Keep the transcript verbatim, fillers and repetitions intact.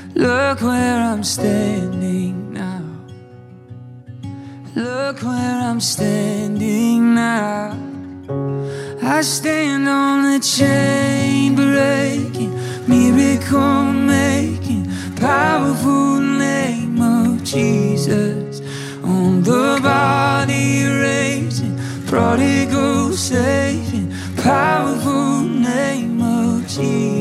Look where I'm standing now. Look where I'm standing now. I stand on the chain breaking, miracle making, powerful name of Jesus. On the body raising, prodigal saving, powerful name of Jesus.